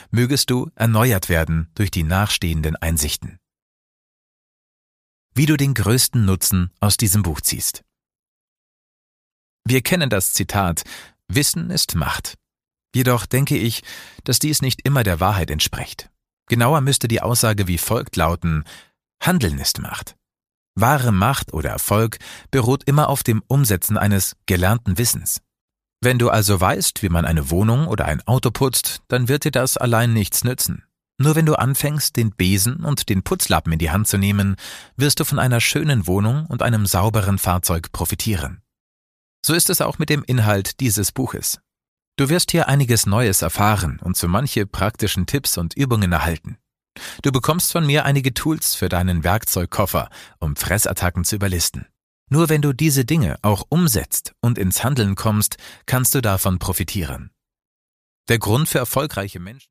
mögest du erneuert werden durch die nachstehenden Einsichten. Wie du den größten Nutzen aus diesem Buch ziehst. Wir kennen das Zitat: Wissen ist Macht. Jedoch denke ich, dass dies nicht immer der Wahrheit entspricht. Genauer müsste die Aussage wie folgt lauten: Handeln ist Macht. Wahre Macht oder Erfolg beruht immer auf dem Umsetzen eines gelernten Wissens. Wenn du also weißt, wie man eine Wohnung oder ein Auto putzt, dann wird dir das allein nichts nützen. Nur wenn du anfängst, den Besen und den Putzlappen in die Hand zu nehmen, wirst du von einer schönen Wohnung und einem sauberen Fahrzeug profitieren. So ist es auch mit dem Inhalt dieses Buches. Du wirst hier einiges Neues erfahren und so manche praktischen Tipps und Übungen erhalten. Du bekommst von mir einige Tools für deinen Werkzeugkoffer, um Fressattacken zu überlisten. Nur wenn du diese Dinge auch umsetzt und ins Handeln kommst, kannst du davon profitieren. Der Grund für erfolgreiche Menschen